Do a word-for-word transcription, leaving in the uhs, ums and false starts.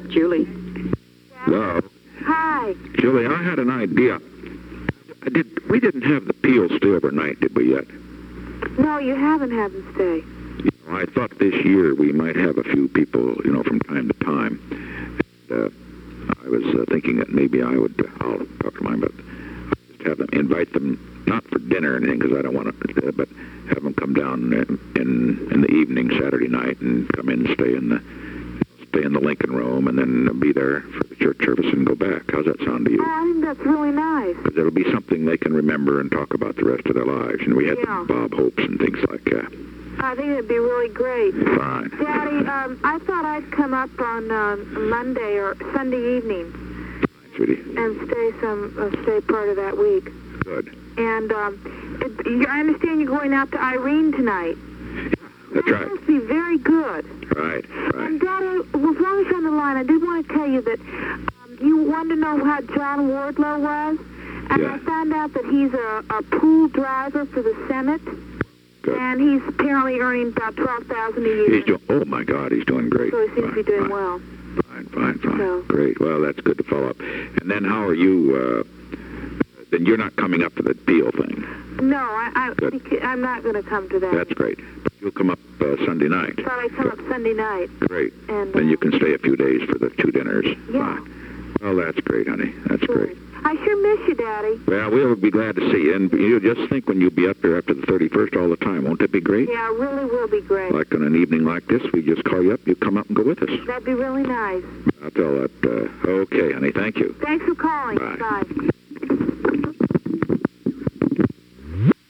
Julie. Hello. Hi. Julie, I had an idea. I did we didn't have the Peels stay overnight, did we yet? No, you haven't had them stay. You know, I thought this year we might have a few people, you know, from time to time. And, uh, I was uh, thinking that maybe I would, uh, I'll talk to mine, but just have them, invite them, not for dinner or anything, because I don't want to, uh, but have them come down in, in in the evening, Saturday night, and come in and stay in the stay in the Lincoln Room, and then be there for the church service and go back. How's that sound to you? Oh, I think that's really nice. Because it'll be something they can remember and talk about the rest of their lives. And we had Yeah. Bob Hopes and things like that. I think it'd be really great. Fine. Daddy, um, I thought I'd come up on uh, Monday or Sunday evening Sweetie. and stay some, uh, stay part of that week. Good. And um, it, you, I understand you're going out to Irene tonight. That's that right. must be very good. Right, And right. Daddy, as long as you're on the line, I did want to tell you that um, you wanted to know how John Wardlow was, and Yeah. I found out that he's a, a pool driver for the Senate, Good. and he's apparently earning about twelve thousand dollars a year. He's doing, oh my God, he's doing great. So he seems to be doing fine, well. Fine, fine, fine. So- Great. Well, that's good to follow up. And then how are you, uh, then you're not coming up to the Peel thing. No, I, I, Good. beca- I'm not going to come to that. That's great. You'll come up uh, Sunday night. Thought I'd come up Sunday night. Great. And, Then uh, you can stay a few days for the two dinners. Yeah. Fine. Well, that's great, honey. That's Good. great. I sure miss you, Daddy. Well, we'll be glad to see you. And you just think when you'll be up there after the thirty-first all the time. Won't that be great? Yeah, it really will be great. Like on an evening like this, we just call you up, you come up and go with us. That'd be really nice. I'll tell that. Uh, okay, honey. Thank you. Thanks for calling. Bye. Bye.